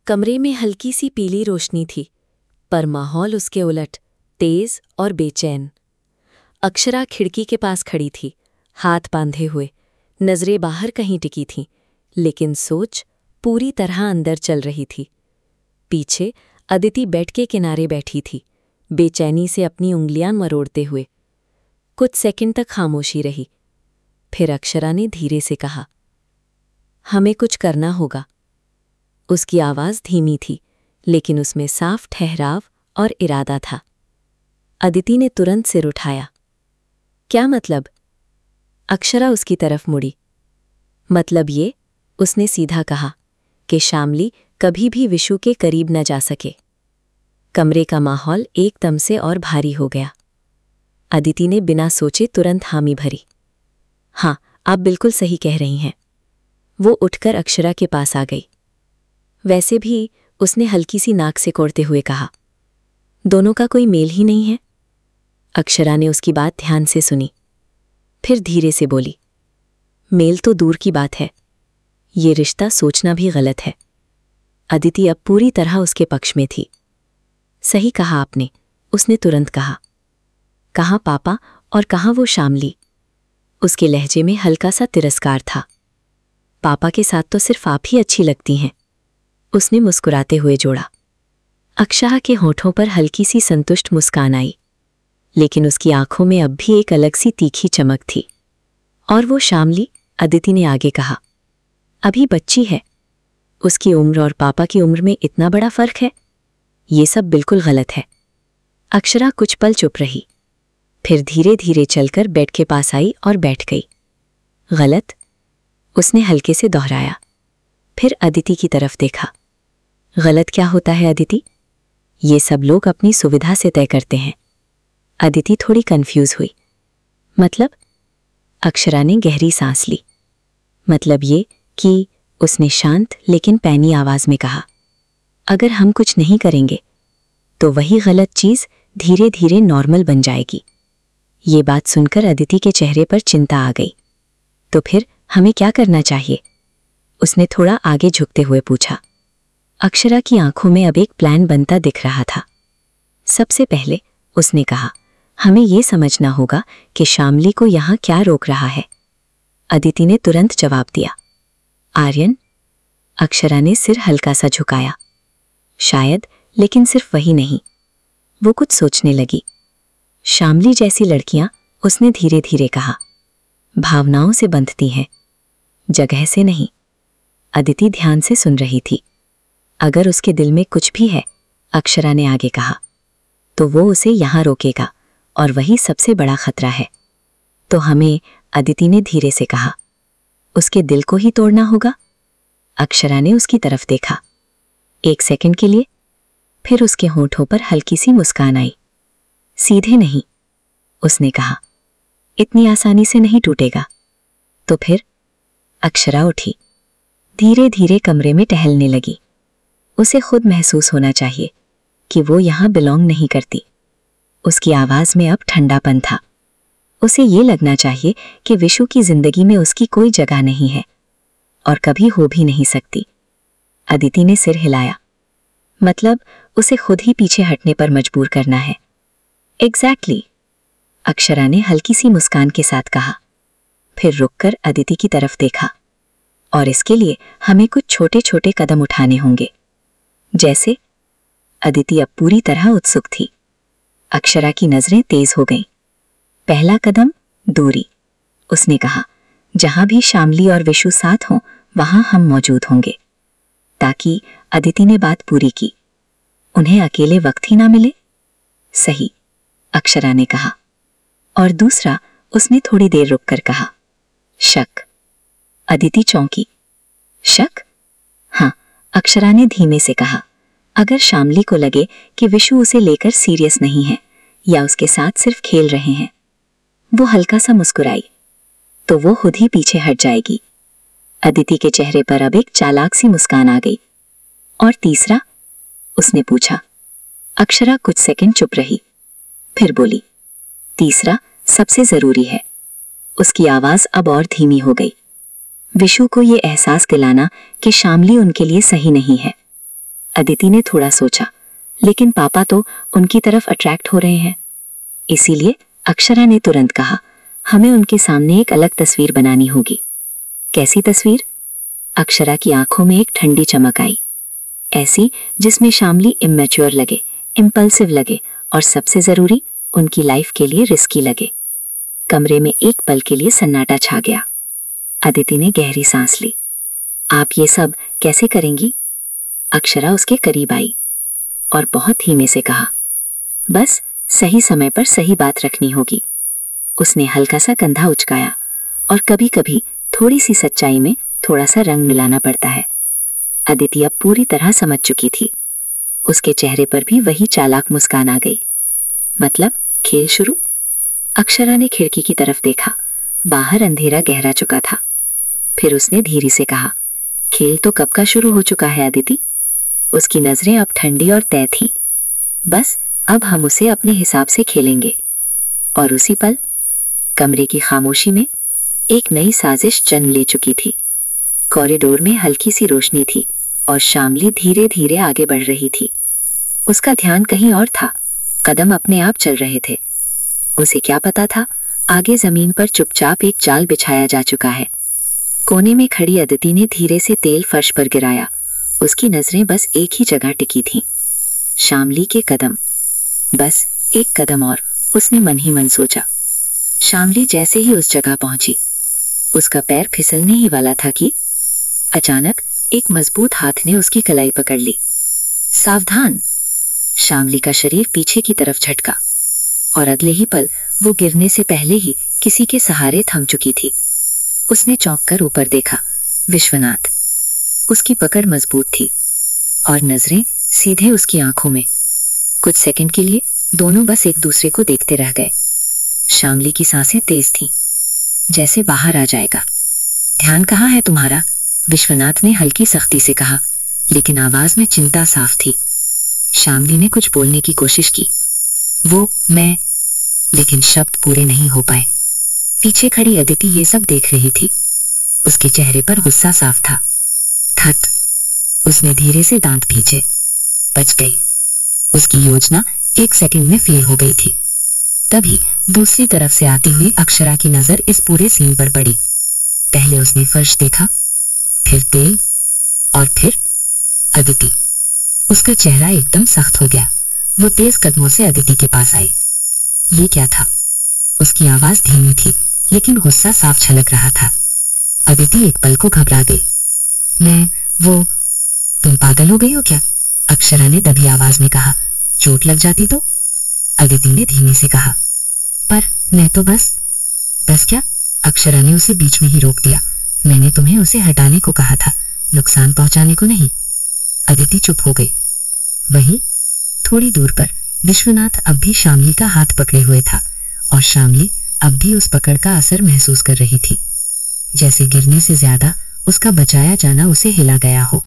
कमरे में हल्की सी पीली रोशनी थी, पर माहौल उसके उलट तेज और बेचैन। अक्षरा खिड़की के पास खड़ी थी, हाथ बांधे हुए, नजरें बाहर कहीं टिकी थीं, लेकिन सोच पूरी तरह अंदर चल रही थी। पीछे अदिति बेड के किनारे बैठी थी, बेचैनी से अपनी उंगलियां मरोड़ते हुए। कुछ सेकंड तक खामोशी रही। फिर अक्षरा ने धीरे से कहा, हमें कुछ करना होगा। उसकी आवाज़ धीमी थी, लेकिन उसमें साफ ठहराव और इरादा था। अदिति ने तुरंत सिर उठाया। क्या मतलब? अक्षरा उसकी तरफ मुड़ी। मतलब ये, उसने सीधा कहा, कि शामली कभी भी विशु के करीब न जा सके। कमरे का माहौल एकदम से और भारी हो गया। अदिति ने बिना सोचे तुरंत हामी भरी। हाँ, आप बिल्कुल सही कह रही हैं। वो उठकर अक्षरा के पास आ गई। वैसे भी, उसने हल्की सी नाक से कोड़ते हुए कहा, दोनों का कोई मेल ही नहीं है। अक्षरा ने उसकी बात ध्यान से सुनी, फिर धीरे से बोली, मेल तो दूर की बात है, ये रिश्ता सोचना भी गलत है। अदिति अब पूरी तरह उसके पक्ष में थी। सही कहा आपने, उसने तुरंत कहा। कहाँ पापा और कहाँ वो शामली? उसके लहजे में हल्का सा तिरस्कार था। पापा के साथ तो सिर्फ आप ही अच्छी लगती हैं, उसने मुस्कुराते हुए जोड़ा। अक्षरा के होठों पर हल्की सी संतुष्ट मुस्कान आई, लेकिन उसकी आंखों में अब भी एक अलग सी तीखी चमक थी। और वो शामली? अदिति ने आगे कहा, अभी बच्ची है, उसकी उम्र और पापा की उम्र में इतना बड़ा फर्क है। ये सब बिल्कुल गलत है। अक्षरा कुछ पल चुप रही, फिर धीरे धीरे चलकर बेड के पास आई और बैठ गई। गलत? उसने हल्के से दोहराया, फिर अदिति की तरफ देखा। गलत क्या होता है अदिति? ये सब लोग अपनी सुविधा से तय करते हैं। अदिति थोड़ी कंफ्यूज हुई। मतलब? अक्षरा ने गहरी सांस ली। मतलब ये कि, उसने शांत लेकिन पैनी आवाज में कहा, अगर हम कुछ नहीं करेंगे तो वही गलत चीज धीरे धीरे नॉर्मल बन जाएगी। ये बात सुनकर अदिति के चेहरे पर चिंता आ गई। तो फिर हमें क्या करना चाहिए? उसने थोड़ा आगे झुकते हुए पूछा। अक्षरा की आंखों में अब एक प्लान बनता दिख रहा था। सबसे पहले, उसने कहा, हमें यह समझना होगा कि शामली को यहां क्या रोक रहा है। अदिति ने तुरंत जवाब दिया, आर्यन। अक्षरा ने सिर हल्का सा झुकाया। शायद, लेकिन सिर्फ वही नहीं। वो कुछ सोचने लगी। शामली जैसी लड़कियां, उसने धीरे धीरे कहा, भावनाओं से बंधती हैं, जगह से नहीं। अदिति ध्यान से सुन रही थी। अगर उसके दिल में कुछ भी है, अक्षरा ने आगे कहा, तो वो उसे यहां रोकेगा, और वही सबसे बड़ा खतरा है। तो हमें, अदिति ने धीरे से कहा, उसके दिल को ही तोड़ना होगा। अक्षरा ने उसकी तरफ देखा, एक सेकंड के लिए, फिर उसके होठों पर हल्की सी मुस्कान आई। सीधे नहीं, उसने कहा, इतनी आसानी से नहीं टूटेगा। तो फिर? अक्षरा उठी, धीरे धीरे कमरे में टहलने लगी। उसे खुद महसूस होना चाहिए कि वो यहां बिलोंग नहीं करती। उसकी आवाज में अब ठंडापन था। उसे ये लगना चाहिए कि विशु की जिंदगी में उसकी कोई जगह नहीं है, और कभी हो भी नहीं सकती। अदिति ने सिर हिलाया। मतलब, उसे खुद ही पीछे हटने पर मजबूर करना है। एग्जैक्टली, अक्षरा ने हल्की सी मुस्कान के साथ कहा, फिर रुककर अदिति की तरफ देखा। और इसके लिए हमें कुछ छोटे छोटे कदम उठाने होंगे। जैसे? अदिति अब पूरी तरह उत्सुक थी। अक्षरा की नजरें तेज हो गईं। पहला कदम, दूरी। उसने कहा, जहां भी शामली और विशु साथ हों, वहां हम मौजूद होंगे। ताकि, अदिति ने बात पूरी की, उन्हें अकेले वक्त ही ना मिले। सही, अक्षरा ने कहा। और दूसरा, उसने थोड़ी देर रुककर कहा, शक। अदिति चौंकी। शक? हाँ, अक्षरा ने धीमे से कहा, अगर शामली को लगे कि विशु उसे लेकर सीरियस नहीं है, या उसके साथ सिर्फ खेल रहे हैं। वो हल्का सा मुस्कुराई, तो वो खुद ही पीछे हट जाएगी। अदिति के चेहरे पर अब एक चालाक सी मुस्कान आ गई। और तीसरा? उसने पूछा। अक्षरा कुछ सेकंड चुप रही, फिर बोली, तीसरा सबसे जरूरी है। उसकी आवाज अब और धीमी हो गई। विशु को ये एहसास दिलाना कि शामली उनके लिए सही नहीं है। अदिति ने थोड़ा सोचा, लेकिन पापा तो उनकी तरफ अट्रैक्ट हो रहे हैं। इसीलिए अक्षरा ने तुरंत कहा, हमें उनके सामने एक अलग तस्वीर बनानी होगी। कैसी तस्वीर? अक्षरा की आंखों में एक ठंडी चमक आई, ऐसी जिसमें शामली इमैच्योर लगे, इम्पल्सिव लगे और सबसे जरूरी उनकी लाइफ के लिए रिस्की लगे। कमरे में एक पल के लिए सन्नाटा छा गया। अदिति ने गहरी सांस ली। आप ये सब कैसे करेंगी? अक्षरा उसके करीब आई और बहुत धीमे से कहा, बस सही समय पर सही बात रखनी होगी। उसने हल्का सा कंधा उचकाया, और कभी कभी थोड़ी सी सच्चाई में थोड़ा सा रंग मिलाना पड़ता है। अदिति अब पूरी तरह समझ चुकी थी। उसके चेहरे पर भी वही चालाक मुस्कान आ गई। मतलब खेल शुरू? अक्षरा ने खिड़की की तरफ देखा। बाहर अंधेरा गहरा चुका था। फिर उसने धीरे से कहा, खेल तो कब का शुरू हो चुका है अदिति। उसकी नजरें अब ठंडी और तय थीं। बस अब हम उसे अपने हिसाब से खेलेंगे। और उसी पल कमरे की खामोशी में एक नई साजिश जन्म ले चुकी थी। कॉरिडोर में हल्की सी रोशनी थी और शामली धीरे धीरे आगे बढ़ रही थी। उसका ध्यान कहीं और था, कदम अपने आप चल रहे थे। उसे क्या पता था, आगे जमीन पर चुपचाप एक जाल बिछाया जा चुका है। कोने में खड़ी अदिति ने धीरे से तेल फर्श पर गिराया। उसकी नजरें बस एक ही जगह टिकी थीं, शामली के कदम। बस एक कदम और, उसने मन ही मन सोचा। शामली जैसे ही उस जगह पहुंची, उसका पैर फिसलने ही वाला था कि अचानक एक मजबूत हाथ ने उसकी कलाई पकड़ ली। सावधान! शामली का शरीर पीछे की तरफ झटका और अगले ही पल वो गिरने से पहले ही किसी के सहारे थम चुकी थी। उसने चौंक कर ऊपर देखा। विश्वनाथ। उसकी पकड़ मजबूत थी और नजरें सीधे उसकी आंखों में। कुछ सेकंड के लिए दोनों बस एक दूसरे को देखते रह गए। शामली की सांसें तेज थीं, जैसे बाहर आ जाएगा। ध्यान कहाँ है तुम्हारा? विश्वनाथ ने हल्की सख्ती से कहा, लेकिन आवाज में चिंता साफ थी। शामली ने कुछ बोलने की कोशिश की, मैं, लेकिन शब्द पूरे नहीं हो पाए। पीछे खड़ी अदिति ये सब देख रही थी। उसके चेहरे पर गुस्सा साफ था। थत! उसने धीरे से दांत भींचे। बच गई। उसकी योजना एक सेकंड में फेल हो गई थी। तभी दूसरी तरफ से आती हुई अक्षरा की नजर इस पूरे सीन पर पड़ी। पहले उसने फर्श देखा, फिर तेल और फिर अदिति। उसका चेहरा एकदम सख्त हो गया। वो तेज कदमों से अदिति के पास आई। ये क्या था? उसकी आवाज धीमी थी, लेकिन गुस्सा साफ झलक रहा था। अदिति एक पल को घबरा गई। तुम पागल हो गई हो क्या? अक्षरा ने दबी आवाज में कहा। चोट लग जाती तो? अदिति ने धीमे से कहा। पर मैं तो बस क्या? अक्षरा ने उसे बीच में ही रोक दिया। मैंने तुम्हें उसे हटाने को कहा था, नुकसान पहुंचाने को नहीं। अदिति चुप हो गई। वहीं थोड़ी दूर पर विश्वनाथ अब भी शामली का हाथ पकड़े हुए था और शामली अब भी उस पकड़ का असर महसूस कर रही थी, जैसे गिरने से ज्यादा उसका बचाया जाना उसे हिला गया हो।